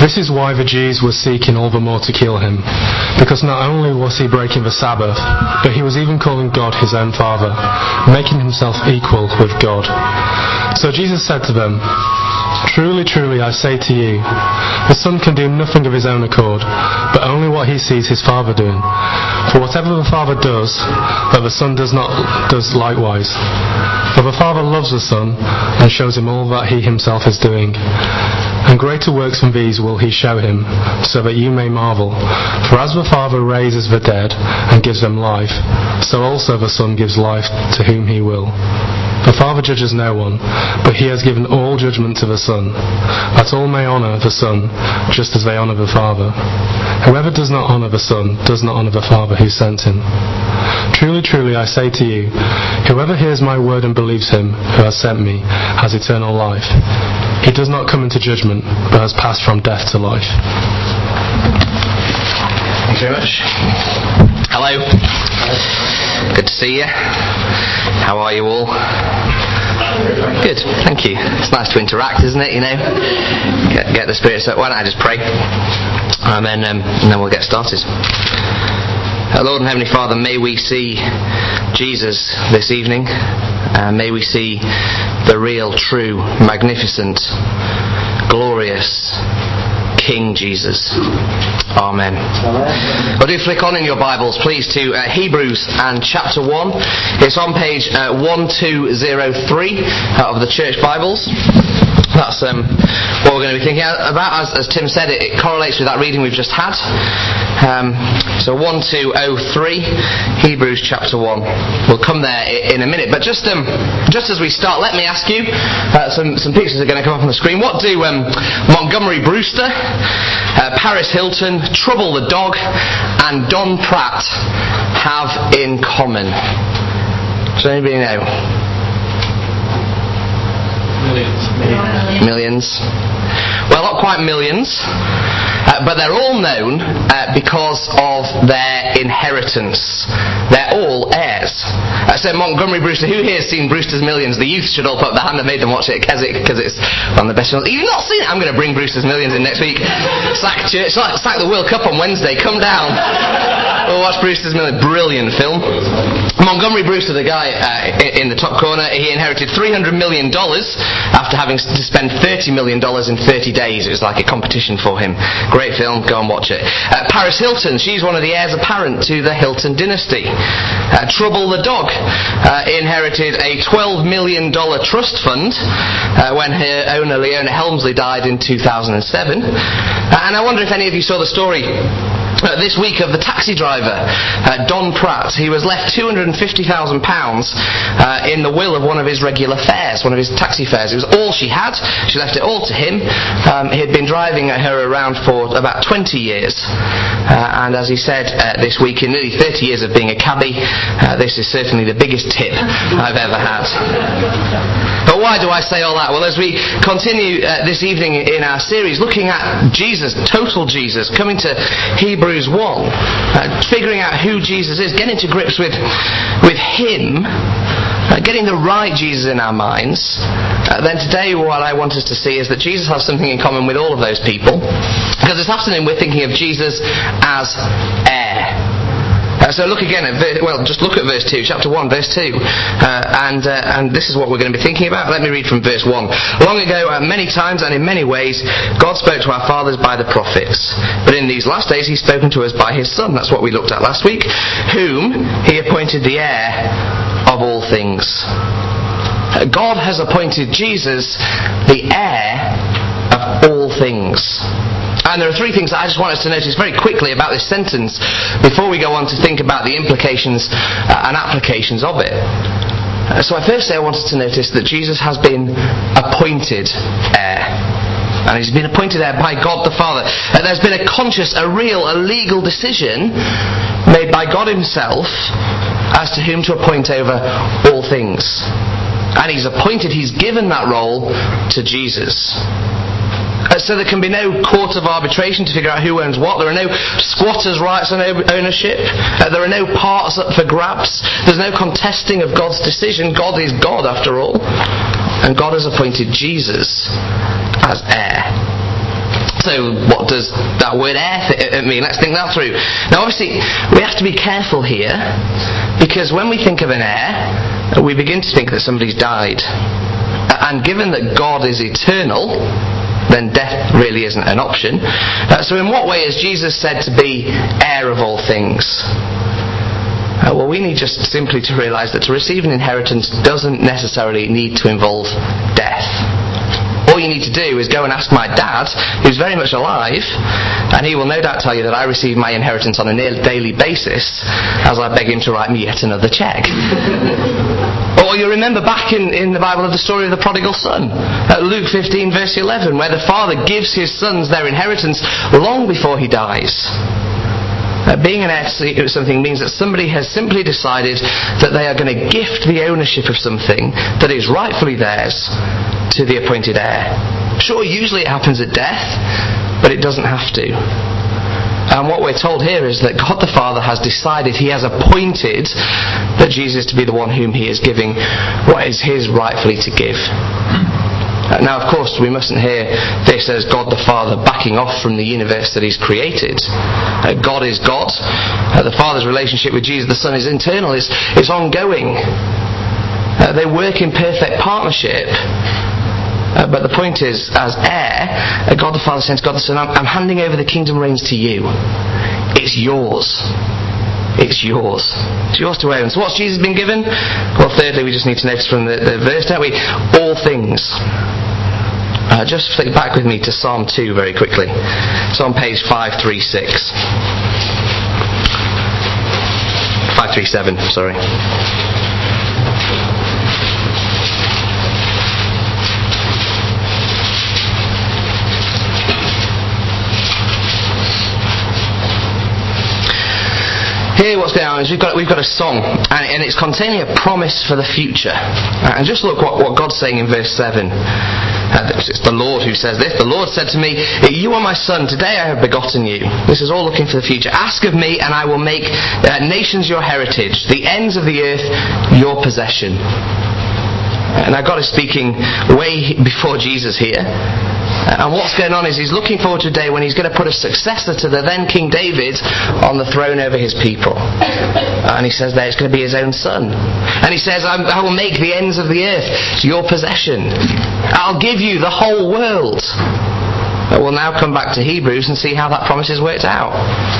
This is why the Jews were seeking all the more to kill him, because not only was he breaking the Sabbath, but he was even calling God his own Father, making himself equal with God. So Jesus said to them, "Truly, truly, I say to you, the Son can do nothing of his own accord, but only what he sees his Father doing. For whatever the Father does, that the Son does likewise. For the Father loves the Son, and shows him all that he himself is doing. And greater works than these will he show him, so that you may marvel. For as the Father raises the dead and gives them life, so also the Son gives life to whom he will. The Father judges no one, but he has given all judgment to the Son, that all may honour the Son, just as they honour the Father. Whoever does not honour the Son does not honour the Father who sent him. Truly, truly, I say to you, whoever hears my word and believes him who has sent me has eternal life. He does not come into judgment, but has passed from death to life." Thank you very much. Hello. Good to see you. How are you all? Good, thank you. It's nice to interact, isn't it? You know, get the spirit. So why don't I just pray, and then we'll get started. Lord and Heavenly Father, may we see Jesus this evening. May we see the real, true, magnificent, glorious King Jesus. Amen. Well, do flick on in your Bibles, please, to Hebrews and chapter 1. It's on page 1203 of the church Bibles. That's what we're going to be thinking about. As Tim said, it correlates with that reading we've just had. So 1203, Hebrews chapter 1. We'll come there in a minute. But just as we start, let me ask you, some pictures are going to come up on the screen. What do Montgomery Brewster, Paris Hilton, Trouble the Dog, and Don Pratt have in common? Does anybody know? Millions. Well, not quite millions, but they're all known because of their inheritance. They're all heirs. So Montgomery Brewster, who here has seen Brewster's Millions? The youth should all put up their hand. I made them watch it at Keswick because it's one of the best films. You've not seen it? I'm going to bring Brewster's Millions in next week. Sack the World Cup on Wednesday. Come down. We'll watch Brewster's Millions. Brilliant film. Montgomery Brewster, the guy in the top corner, he inherited $300 million after having to spend $30 million in 30 days. It was like a competition for him. Great film, go and watch it. Paris Hilton, she's one of the heirs apparent to the Hilton dynasty. Trouble the Dog inherited a $12 million trust fund when her owner Leona Helmsley died in 2007. And I wonder if any of you saw the story this week of the taxi driver, Don Pratt. He was left £250,000 in the will of one of his regular fares, one of his taxi fares. It was all she had. She left it all to him. He had been driving her around for about 20 years. And as he said this week, in nearly 30 years of being a cabbie, this is certainly the biggest tip I've ever had. But why do I say all that? Well, as we continue this evening in our series, looking at Jesus, total Jesus, coming to Hebrews 1, figuring out who Jesus is, getting to grips with him, getting the right Jesus in our minds, then today what I want us to see is that Jesus has something in common with all of those people, because this afternoon we're thinking of Jesus as heir. So look again at just look at verse 2, chapter 1, verse 2, and this is what we're going to be thinking about. Let me read from verse 1. Long ago, many times and in many ways, God spoke to our fathers by the prophets, but in these last days He's spoken to us by His Son. That's what we looked at last week, whom He appointed the heir of all things. God has appointed Jesus the heir of all things. And there are three things that I just want us to notice very quickly about this sentence before we go on to think about the implications and applications of it. So firstly I want us to notice that Jesus has been appointed heir. And He's been appointed heir by God the Father. There's been a conscious, a real, a legal decision made by God Himself as to whom to appoint over all things. And He's given that role to Jesus. So there can be no court of arbitration to figure out who owns what. There are no squatters' rights on ownership. There are no parts up for grabs. There's no contesting of God's decision. God is God after all. And God has appointed Jesus as heir. So So what does that word heir mean? Let's think that through. Now obviously we have to be careful here, because when we think of an heir, we begin to think that somebody's died. And given that God is eternal, then death really isn't an option. So in what way is Jesus said to be heir of all things? Well, we need just simply to realise that to receive an inheritance doesn't necessarily need to involve death. All you need to do is go and ask my dad, who's very much alive, and he will no doubt tell you that I receive my inheritance on a daily basis as I beg him to write me yet another cheque. Or you remember back in the Bible of the story of the prodigal son, Luke 15 verse 11, where the father gives his sons their inheritance long before he dies. Being an heir to something means that somebody has simply decided that they are going to gift the ownership of something that is rightfully theirs to the appointed heir. Sure, usually it happens at death, but it doesn't have to. And what we're told here is that God the Father has decided, He has appointed that Jesus to be the one whom He is giving what is His rightfully to give. Now, of course, we mustn't hear this as God the Father backing off from the universe that He's created. God is God. The Father's relationship with Jesus the Son is internal, it's ongoing. They work in perfect partnership. But the point is, as heir, God the Father says to God the Son, I'm handing over the kingdom reins to you. It's yours. It's yours. It's yours to own. So what's Jesus been given? Well, thirdly, we just need to notice from the verse, don't we? All things. Just flick back with me to Psalm 2 very quickly. It's on page 536. 537, sorry. Here what's going on is we've got a song, and it's containing a promise for the future. And just look what God's saying in verse 7. It's the Lord who says this. The Lord said to me, you are my son, today I have begotten you. This is all looking for the future. Ask of me and I will make nations your heritage, the ends of the earth your possession. Now God is speaking way before Jesus here. And what's going on is He's looking forward to a day when He's going to put a successor to the then King David on the throne over His people. And He says there it's going to be His own son. And He says, I will make the ends of the earth your possession. I'll give you the whole world. But we'll now come back to Hebrews and see how that promise is worked out.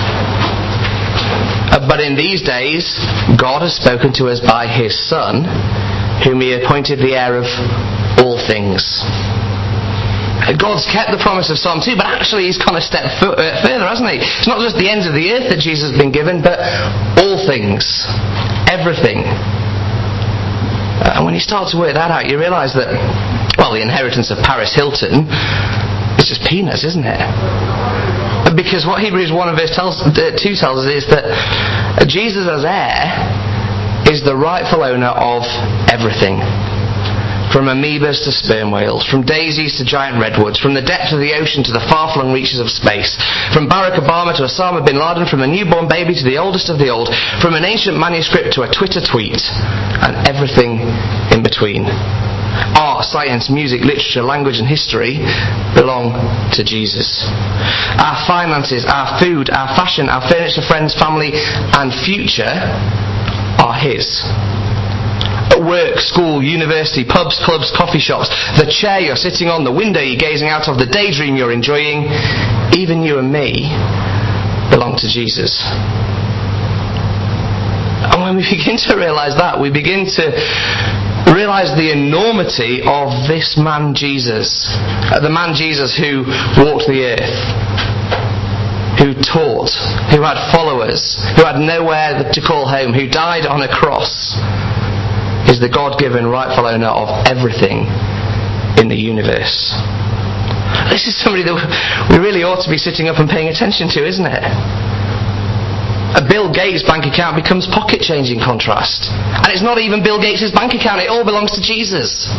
But in these days, God has spoken to us by His Son, whom He appointed the heir of all things. God's kept the promise of Psalm 2, but actually He's gone a step further, hasn't He? It's not just the ends of the earth that Jesus has been given, but all things. Everything. And when you start to work that out, you realise that, well, the inheritance of Paris Hilton is just peanuts, isn't it? Because what Hebrews 1 and verse 2 tells us is that Jesus as heir is the rightful owner of everything. From amoebas to sperm whales, from daisies to giant redwoods, from the depths of the ocean to the far-flung reaches of space, from Barack Obama to Osama bin Laden, from a newborn baby to the oldest of the old, from an ancient manuscript to a Twitter tweet, and everything in between. Art, science, music, literature, language and history belong to Jesus. Our finances, our food, our fashion, our furniture, friends, family and future are His. Work, school, university, pubs, clubs, coffee shops, the chair you're sitting on, the window you're gazing out of, the daydream you're enjoying, even you and me belong to Jesus. And when we begin to realise that, we begin to realise the enormity of this man Jesus. The man Jesus who walked the earth, who taught, who had followers, who had nowhere to call home, who died on a cross, is the God-given rightful owner of everything in the universe. This is somebody that we really ought to be sitting up and paying attention to, isn't it? A Bill Gates bank account becomes pocket change in contrast. And it's not even Bill Gates' bank account, it all belongs to Jesus.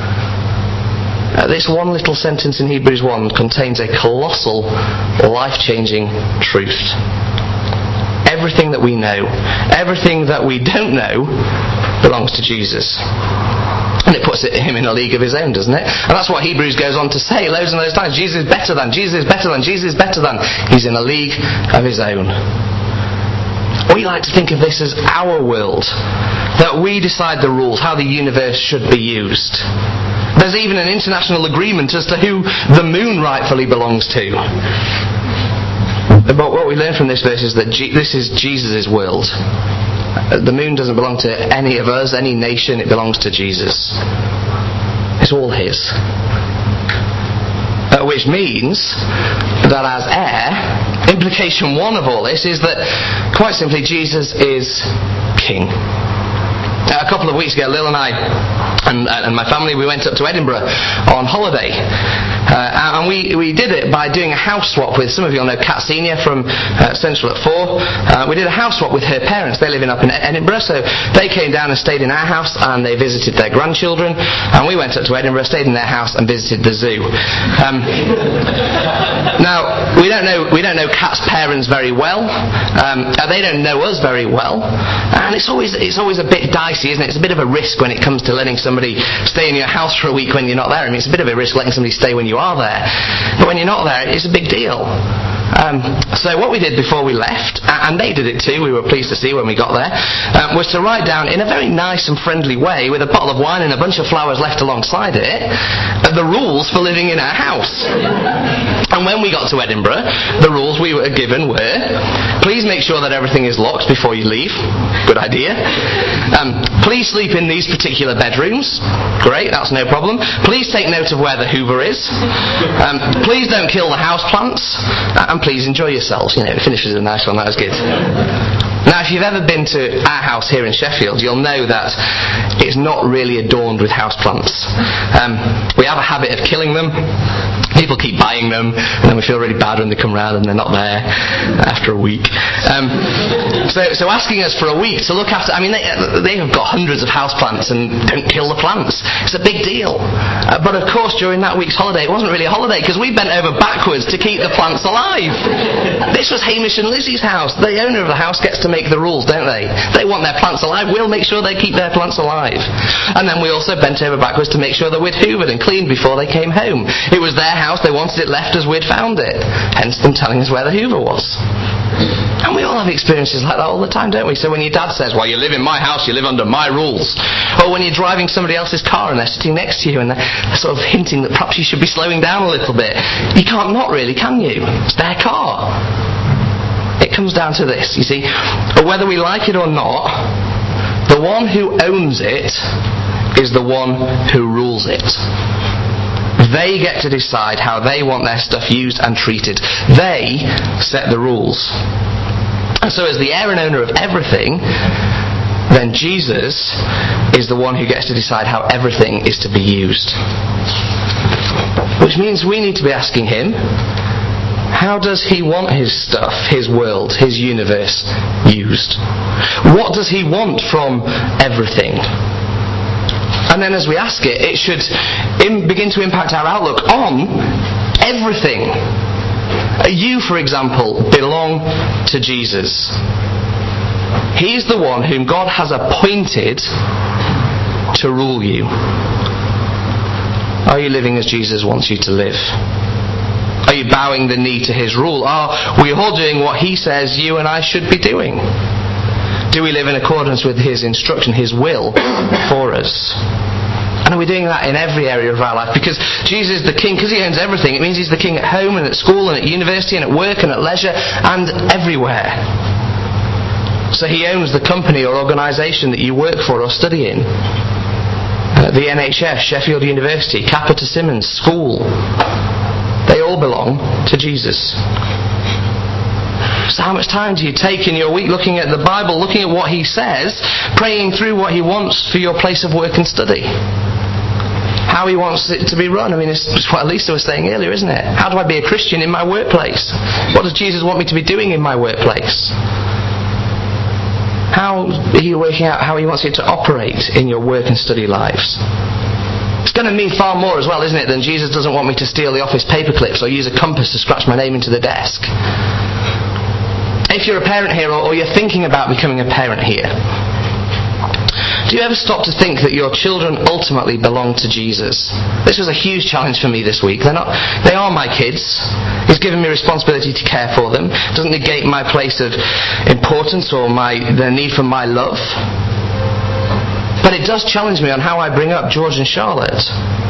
This one little sentence in Hebrews 1 contains a colossal, life-changing truth. Everything that we know, everything that we don't know, belongs to Jesus. And it puts him in a league of his own, doesn't it? And that's what Hebrews goes on to say loads and loads of times. Jesus is better than, Jesus is better than, Jesus is better than. He's in a league of his own. We like to think of this as our world, that we decide the rules, how the universe should be used. There's even an international agreement as to who the moon rightfully belongs to. But what we learn from this verse is that this is Jesus' world. The moon doesn't belong to any of us, any nation. It belongs to Jesus. It's all his. Which means that as heir, implication one of all this is that, quite simply, Jesus is king. A couple of weeks ago, Lil and I and my family, we went up to Edinburgh on holiday. And we did it by doing a house swap with, some of you will know Kat Senior from Central at 4. We did a house swap with her parents. They live up in Edinburgh, so they came down and stayed in our house and they visited their grandchildren. And we went up to Edinburgh, stayed in their house and visited the zoo. Now, we don't know Kat's parents very well. They don't know us very well. And it's always a bit dicey, isn't it? It's a bit of a risk when it comes to letting somebody stay in your house for a week when you're not there. I mean, it's a bit of a risk letting somebody stay when you are there. But when you're not there, it's a big deal. So what we did before we left, and they did it too, we were pleased to see when we got there, was to write down in a very nice and friendly way, with a bottle of wine and a bunch of flowers left alongside it, the rules for living in our house. And when we got to Edinburgh, the rules we were given were: please make sure that everything is locked before you leave. Good idea. Please sleep in these particular bedrooms. Great, that's no problem. Please take note of where the Hoover is. Please don't kill the houseplants. And please enjoy yourselves. You know, it finishes a nice one. That was good. Now, if you've ever been to our house here in Sheffield, you'll know that it's not really adorned with houseplants. We have a habit of killing them. People keep buying them, and then we feel really bad when they come round and they're not there after a week. So asking us for a week to look after, I mean, they have got hundreds of houseplants and don't kill the plants. It's a big deal. But of course, during that week's holiday, it wasn't really a holiday because we bent over backwards to keep the plants alive. This was Hamish and Lizzie's house. The owner of the house gets to make the rules, don't they? They want their plants alive. We'll make sure they keep their plants alive. And then we also bent over backwards to make sure that we'd hoovered and cleaned before they came home. It was their house. They wanted it left as we'd found it. Hence them telling us where the Hoover was. And we all have experiences like that all the time, don't we? So when your dad says, well, you live in my house, you live under my rules. Or when you're driving somebody else's car and they're sitting next to you and they're sort of hinting that perhaps you should be slowing down a little bit. You can't not really, can you? It's their car. It comes down to this, you see. But whether we like it or not, the one who owns it is the one who rules it. They get to decide how they want their stuff used and treated. They set the rules. And so as the heir and owner of everything, then Jesus is the one who gets to decide how everything is to be used. Which means we need to be asking him, how does he want his stuff, his world, his universe used? What does he want from everything? And then as we ask it, it should begin to impact our outlook on everything. You, for example, belong to Jesus. He is the one whom God has appointed to rule you. Are you living as Jesus wants you to live? Are you bowing the knee to his rule? Are we all doing what he says you and I should be doing? Do we live in accordance with his instruction, his will for us? And are we doing that in every area of our life? Because Jesus is the king, because he owns everything. It means he's the king at home and at school and at university and at work and at leisure and everywhere. So he owns the company or organisation that you work for or study in. The NHS, Sheffield University, Capita Simmons, school. They all belong to Jesus. So how much time do you take in your week looking at the Bible, looking at what he says, praying through what he wants for your place of work and study? How he wants it to be run. I mean, it's what Lisa was saying earlier, isn't it? How do I be a Christian in my workplace? What does Jesus want me to be doing in my workplace? How are you working out how he wants you to operate in your work and study lives? It's going to mean far more as well, isn't it, than Jesus doesn't want me to steal the office paper clips or use a compass to scratch my name into the desk. If you're a parent here or you're thinking about becoming a parent here, Do you ever stop to think that your children ultimately belong to Jesus? This was a huge challenge for me this week. They are my kids. He's given me responsibility to care for them. It doesn't negate my place of importance or the need for my love. But it does challenge me on how I bring up George and Charlotte.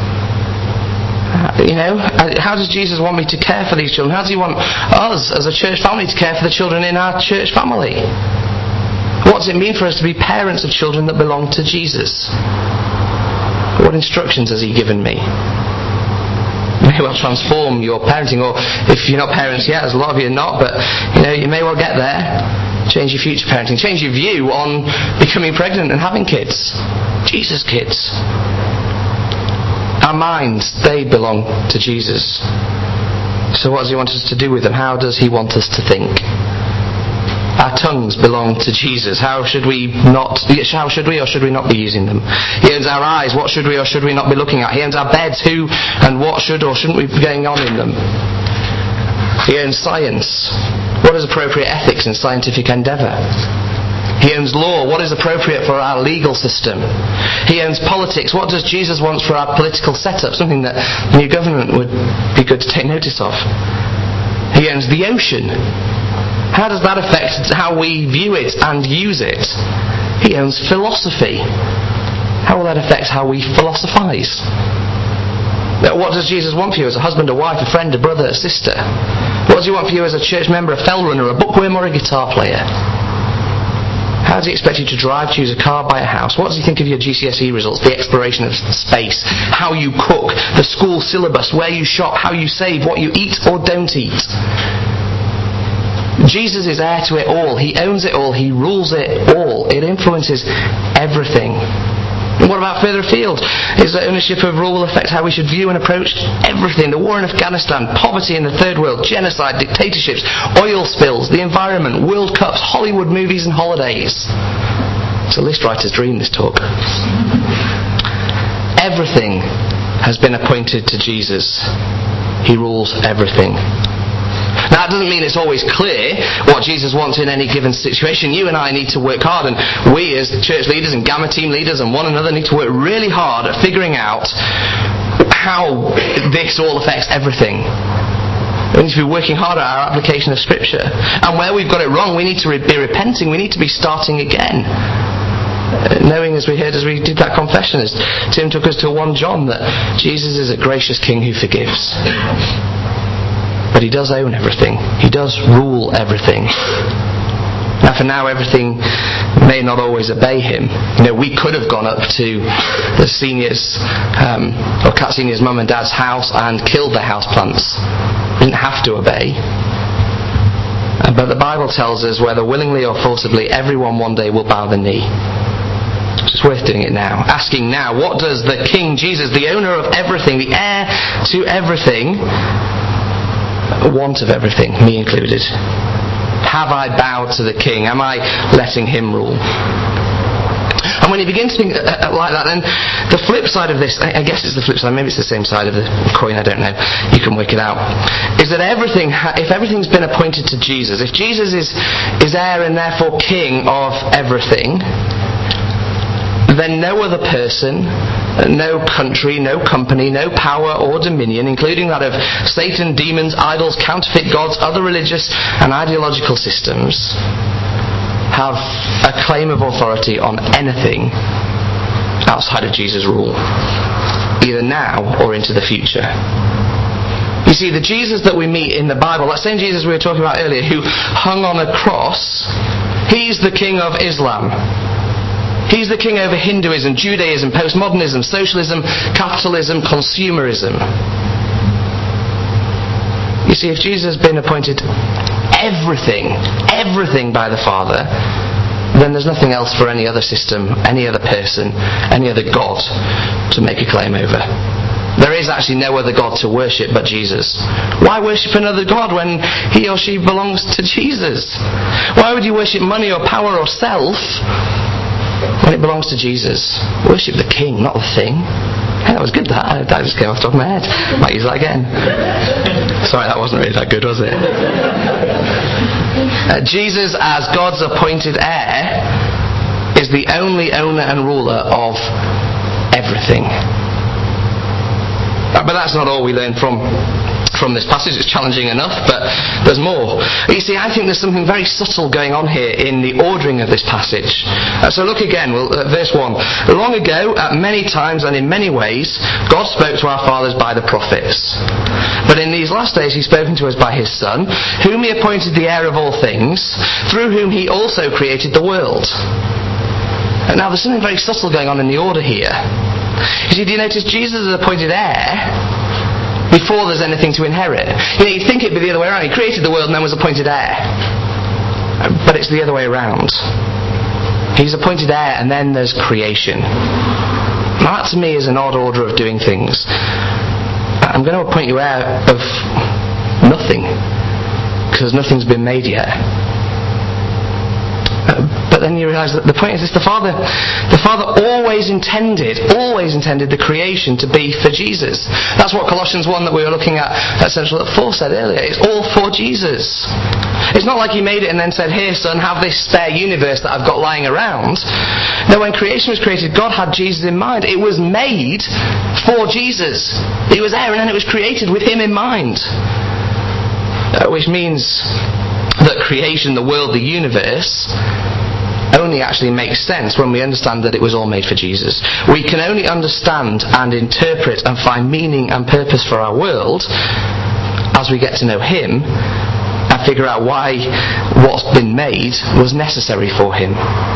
How does Jesus want me to care for these children? How does he want us as a church family to care for the children in our church family? What does it mean for us to be parents of children that belong to Jesus? What instructions has he given me? You may well transform your parenting, or if you're not parents yet, as a lot of you are not, but you may well get there. Change your future parenting. Change your view on becoming pregnant and having kids. Jesus' kids. Our minds, they belong to Jesus. So what does he want us to do with them? How does he want us to think? Our tongues belong to Jesus. How should we or should we not be using them? He owns our eyes. What should we or should we not be looking at? He owns our beds. Who and what should or shouldn't we be going on in them? He owns science. What is appropriate ethics in scientific endeavour? He owns law. What is appropriate for our legal system? He owns politics. What does Jesus want for our political setup? Something that the new government would be good to take notice of. He owns the ocean. How does that affect how we view it and use it? He owns philosophy. How will that affect how we philosophize? What does Jesus want for you as a husband, a wife, a friend, a brother, a sister? What does he want for you as a church member, a fell runner, a bookworm or a guitar player? How does he expect you to drive, choose a car, buy a house? What does he think of your GCSE results, the exploration of space, how you cook, the school syllabus, where you shop, how you save, what you eat or don't eat? Jesus is heir to it all. He owns it all. He rules it all. It influences everything. And what about further afield? His ownership of rule will affect how we should view and approach everything. The war in Afghanistan, poverty in the third world, genocide, dictatorships, oil spills, the environment, World Cups, Hollywood movies and holidays. It's a list writer's dream, this talk. Everything has been appointed to Jesus. He rules everything. Now, that doesn't mean it's always clear what Jesus wants in any given situation. You and I need to work hard, and we as church leaders and Gamma team leaders and one another need to work really hard at figuring out how this all affects everything. We need to be working hard at our application of Scripture. And where we've got it wrong, we need to be repenting. We need to be starting again. Knowing, as we heard as we did that confession, as Tim took us to 1 John, that Jesus is a gracious King who forgives. But he does own everything. He does rule everything. Now, for now, everything may not always obey him. We could have gone up to the seniors, or Cat Senior's mum and dad's house and killed their houseplants. We didn't have to obey. But the Bible tells us, whether willingly or forcibly, everyone one day will bow the knee. It's worth doing it now. Asking now, what does the King Jesus, the owner of everything, the heir to everything, want of everything, me included? Have I bowed to the King? Am I letting him rule? And when you begin to think like that, then the flip side of this, I guess it's the flip side, maybe it's the same side of the coin, I don't know, you can work it out, is that if everything's been appointed to Jesus, if Jesus is heir and therefore King of everything, then no other person, no country, no company, no power or dominion, including that of Satan, demons, idols, counterfeit gods, other religious and ideological systems, have a claim of authority on anything outside of Jesus' rule, either now or into the future. You see, the Jesus that we meet in the Bible, that same Jesus we were talking about earlier, who hung on a cross, he's the King of Islam. He's the king over Hinduism, Judaism, postmodernism, socialism, capitalism, consumerism. You see, if Jesus has been appointed everything by the Father, then there's nothing else for any other system, any other person, any other God to make a claim over. There is actually no other God to worship but Jesus. Why worship another God when he or she belongs to Jesus? Why would you worship money or power or self when it belongs to Jesus? Worship the King, not the thing. Hey, that was good, that just came off the top of my head. Might use that again. Sorry, that wasn't really that good, was it? Jesus, as God's appointed heir, is the only owner and ruler of everything. But that's not all we learn from this passage. It's challenging enough, but there's more. You see, I think there's something very subtle going on here in the ordering of this passage. So look again, verse 1. Long ago, at many times and in many ways, God spoke to our fathers by the prophets. But in these last days He's spoken to us by His Son, whom He appointed the heir of all things, through whom He also created the world. And now there's something very subtle going on in the order here. You see, do you notice Jesus is appointed heir before there's anything to inherit? You'd think it'd be the other way around. He created the world and then was appointed heir. But it's the other way around. He's appointed heir and then there's creation. Now that to me is an odd order of doing things. I'm going to appoint you heir of nothing, because nothing's been made yet. But then you realise that the point is this: the Father always intended the creation to be for Jesus. That's what Colossians 1 that we were looking at Central at 4 said earlier. It's all for Jesus. It's not like He made it and then said, "Here, son, have this spare universe that I've got lying around." No, when creation was created, God had Jesus in mind. It was made for Jesus. He was there and then it was created with Him in mind. Which means that creation, the world, the universe, only actually makes sense when we understand that it was all made for Jesus. We can only understand and interpret and find meaning and purpose for our world as we get to know Him and figure out why what's been made was necessary for Him.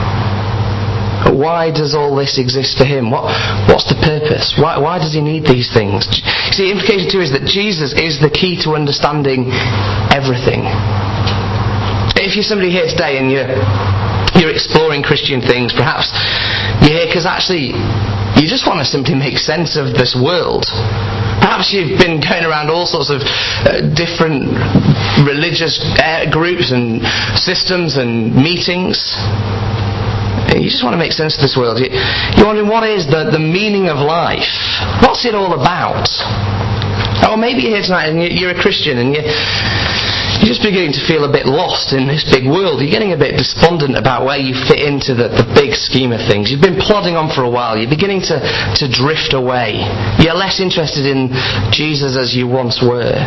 Why does all this exist for Him? What's the purpose? Why does He need these things? See, implication too is that Jesus is the key to understanding everything. If you're somebody here today and you're exploring Christian things, perhaps you're here because actually you just want to simply make sense of this world. Perhaps you've been going around all sorts of different religious groups and systems and meetings. You just want to make sense of this world. You're wondering, what is the meaning of life? What's it all about? Or maybe you're here tonight and you're a Christian and you're just beginning to feel a bit lost in this big world. You're getting a bit despondent about where you fit into the big scheme of things. You've been plodding on for a while. You're beginning to drift away. You're less interested in Jesus as you once were.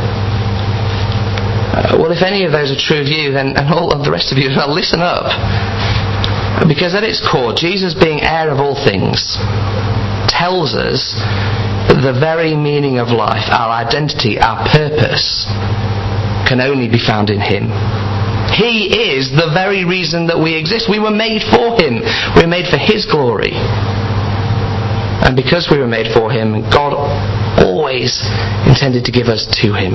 Well, if any of those are true of you, then and all of the rest of you, well, listen up. Because at its core, Jesus being heir of all things tells us the very meaning of life, our identity, our purpose, can only be found in Him. He is the very reason that we exist. We were made for Him. We were made for His glory. And because we were made for Him, God always intended to give us to Him.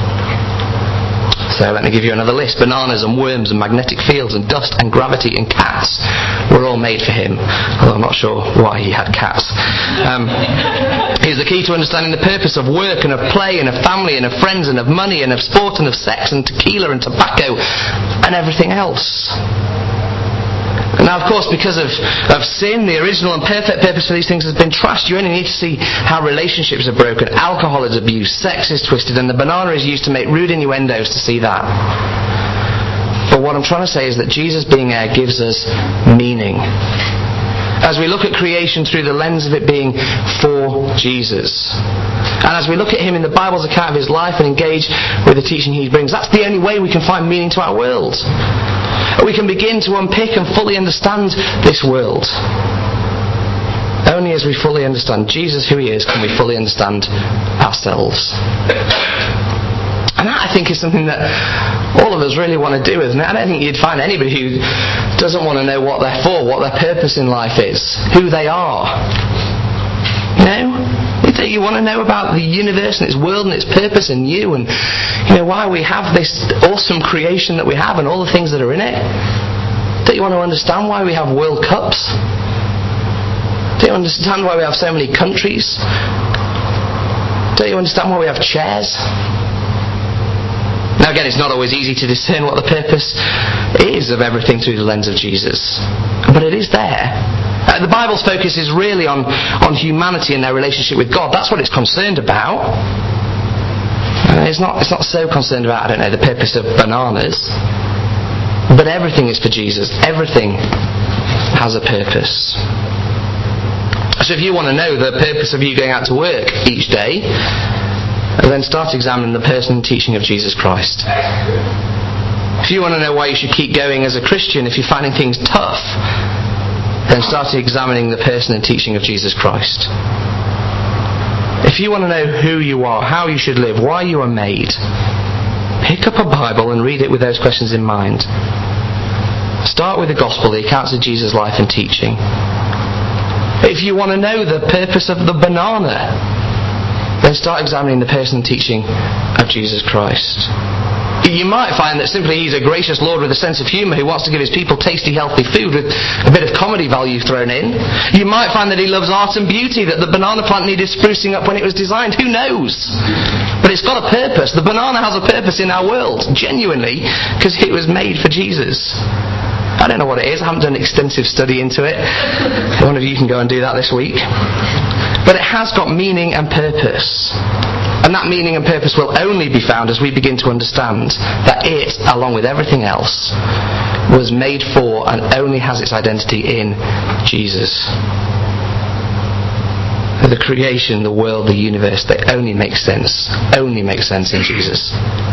So let me give you another list. Bananas and worms and magnetic fields and dust and gravity and cats were all made for Him. Although I'm not sure why He had cats. He's the key to understanding the purpose of work and of play and of family and of friends and of money and of sport and of sex and tequila and tobacco and everything else. Now, of course, because of sin, the original and perfect purpose for these things has been trashed. You only need to see how relationships are broken, alcohol is abused, sex is twisted, and the banana is used to make rude innuendos to see that. But what I'm trying to say is that Jesus being heir gives us meaning. As we look at creation through the lens of it being for Jesus, and as we look at Him in the Bible's account of His life and engage with the teaching He brings, that's the only way we can find meaning to our world. We can begin to unpick and fully understand this world. Only as we fully understand Jesus, who He is, can we fully understand ourselves. And that, I think, is something that all of us really want to do, isn't it? I don't think you'd find anybody who doesn't want to know what they're for, what their purpose in life is, who they are. You know? You want to know about the universe and its world and its purpose and you, and why we have this awesome creation that we have and all the things that are in it. Don't you want to understand why we have World Cups? Don't you understand why we have so many countries? Don't you understand why we have chairs? Now again, it's not always easy to discern what the purpose is of everything through the lens of Jesus, but it is there. The Bible's focus is really on humanity and their relationship with God. That's what it's concerned about. It's not so concerned about, the purpose of bananas. But everything is for Jesus. Everything has a purpose. So if you want to know the purpose of you going out to work each day, then start examining the person and teaching of Jesus Christ. If you want to know why you should keep going as a Christian, if you're finding things tough, then start examining the person and teaching of Jesus Christ. If you want to know who you are, how you should live, why you are made, pick up a Bible and read it with those questions in mind. Start with the Gospel, the accounts of Jesus' life and teaching. If you want to know the purpose of the banana, then start examining the person and teaching of Jesus Christ. You might find that simply he's a gracious Lord with a sense of humour who wants to give his people tasty, healthy food with a bit of comedy value thrown in. You might find that he loves art and beauty, that the banana plant needed sprucing up when it was designed. Who knows? But it's got a purpose. The banana has a purpose in our world, genuinely, because it was made for Jesus. I don't know what it is. I haven't done extensive study into it. One of you can go and do that this week. But it has got meaning and purpose. And that meaning and purpose will only be found as we begin to understand that it, along with everything else, was made for and only has its identity in Jesus. The creation, the world, the universe, they only make sense in Jesus.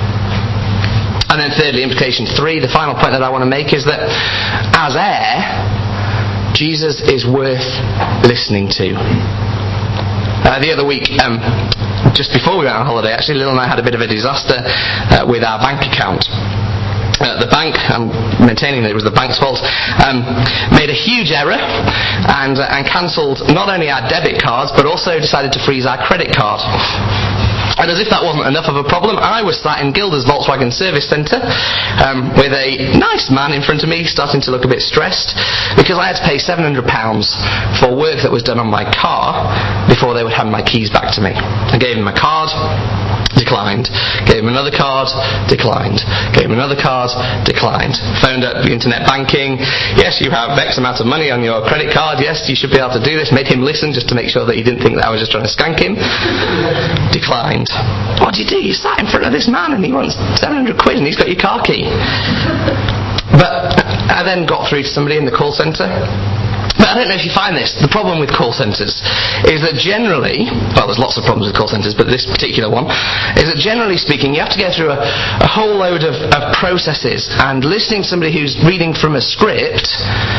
And then thirdly, implication 3, the final point that I want to make is that as heir, Jesus is worth listening to. The other week, just before we went on holiday, actually, Lil and I had a bit of a disaster with our bank account. The bank, I'm maintaining that it was the bank's fault, made a huge error and cancelled not only our debit cards but also decided to freeze our credit card. And as if that wasn't enough of a problem, I was sat in Gilda's Volkswagen service centre with a nice man in front of me starting to look a bit stressed because I had to pay £700 for work that was done on my car before they would hand my keys back to me. I gave him a card, declined. Gave him another card, declined. Gave him another card, declined. Phoned up the internet banking. Yes, you have X amount of money on your credit card. Yes, you should be able to do this. Made him listen just to make sure that he didn't think that I was just trying to skank him. Declined. What do? You sat in front of this man and he wants 700 quid and he's got your car key. But I then got through to somebody in the call centre. But I don't know if you find this. The problem with call centres is that generally, well, there's lots of problems with call centres, but this particular one is that generally speaking, you have to go through a whole load of processes, and listening to somebody who's reading from a script,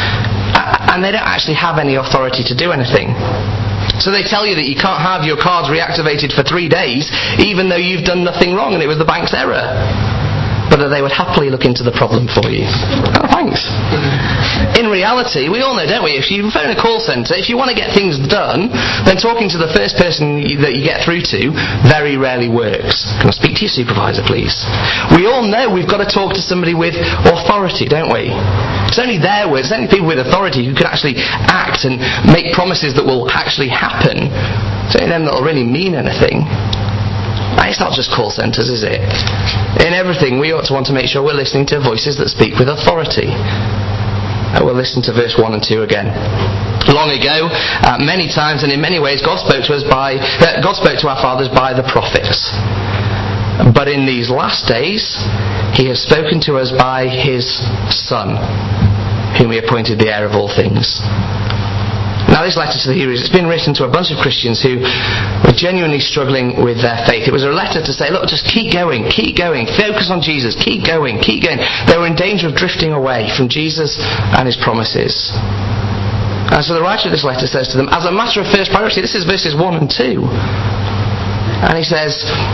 and they don't actually have any authority to do anything. So they tell you that you can't have your cards reactivated for 3 days, even though you've done nothing wrong and it was the bank's error. But that they would happily look into the problem for you. Oh, thanks. In reality, we all know, don't we, if you phone a call centre, if you want to get things done, then talking to the first person that you get through to very rarely works. Can I speak to your supervisor, please? We all know we've got to talk to somebody with authority, don't we? It's only their words, it's only people with authority who can actually act and make promises that will actually happen. It's only them that will really mean anything. It's not just call centres, is it? In everything, we ought to want to make sure we're listening to voices that speak with authority. We'll listen to verse 1 and 2 again. Long ago, many times and in many ways, God spoke to our fathers by the prophets. But in these last days, He has spoken to us by His Son, whom He appointed the heir of all things. Now, this letter to the Hebrews, it's been written to a bunch of Christians who were genuinely struggling with their faith. It was a letter to say, look, just keep going, focus on Jesus, keep going. They were in danger of drifting away from Jesus and His promises. And so the writer of this letter says to them, as a matter of first priority, this is verses 1 and 2. And he says,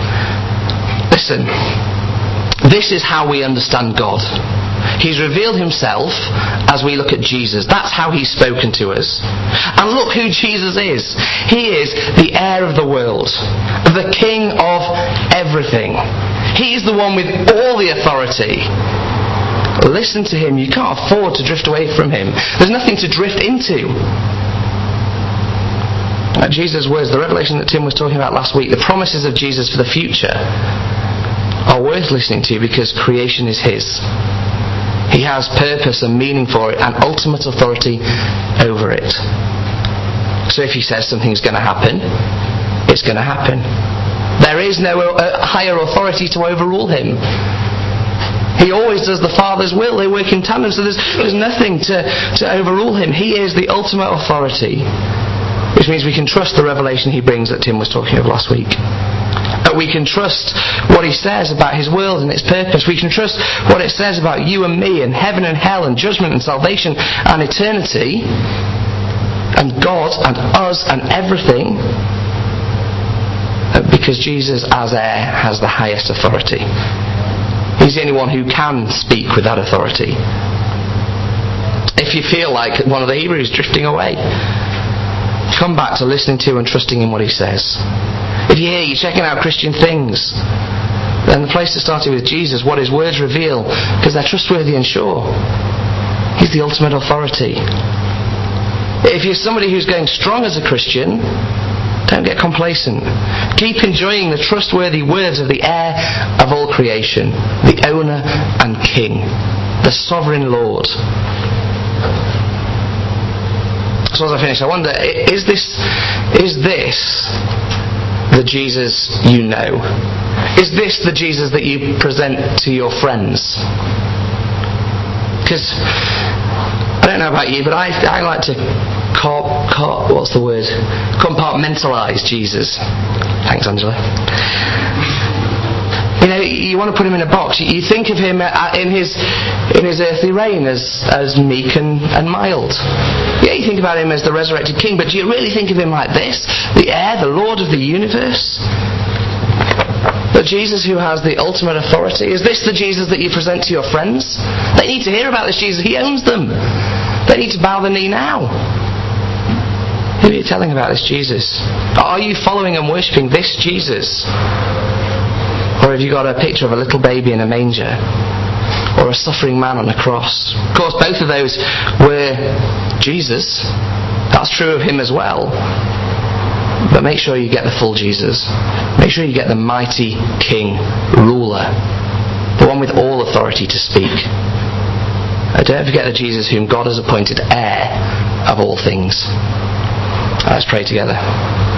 listen, this is how we understand God. He's revealed Himself as we look at Jesus. That's how He's spoken to us. And look who Jesus is. He is the heir of the world, the King of everything. He is the one with all the authority. Listen to Him. You can't afford to drift away from Him. There's nothing to drift into. Jesus' words, the revelation that Tim was talking about last week, the promises of Jesus for the future are worth listening to because creation is His. He has purpose and meaning for it and ultimate authority over it. So if He says something's going to happen, it's going to happen. There is no higher authority to overrule Him. He always does the Father's will. They work in tandem, so there's nothing to overrule him. He is the ultimate authority, which means we can trust the revelation he brings that Tim was talking of last week. We can trust what he says about his world and its purpose. We can trust what it says about you and me and heaven and hell and judgment and salvation and eternity and God and us and everything, because Jesus as heir has the highest authority. He's the only one who can speak with that authority. If you feel like one of the Hebrews drifting away, come back to listening to and trusting in what he says. If you hear you're checking out Christian things, then the place to start is with Jesus, what his words reveal, because they're trustworthy and sure. He's the ultimate authority. If you're somebody who's going strong as a Christian, don't get complacent. Keep enjoying the trustworthy words of the heir of all creation, the owner and king, the sovereign Lord. So as I finish, I wonder, is this the Jesus you know? Is this the Jesus that you present to your friends? Because I don't know about you, but I like to compartmentalise Jesus. Thanks, Angela. You know, you want to put him in a box. You think of him in his earthly reign as meek and mild. Yeah, you think about him as the resurrected king, but do you really think of him like this? The heir, the Lord of the universe? The Jesus who has the ultimate authority? Is this the Jesus that you present to your friends? They need to hear about this Jesus. He owns them. They need to bow the knee now. Who are you telling about this Jesus? Are you following and worshipping this Jesus? Or have you got a picture of a little baby in a manger? Or a suffering man on a cross? Of course, both of those were Jesus. That's true of him as well. But make sure you get the full Jesus. Make sure you get the mighty King, ruler, the one with all authority to speak. Don't forget the Jesus whom God has appointed heir of all things. Let's pray together.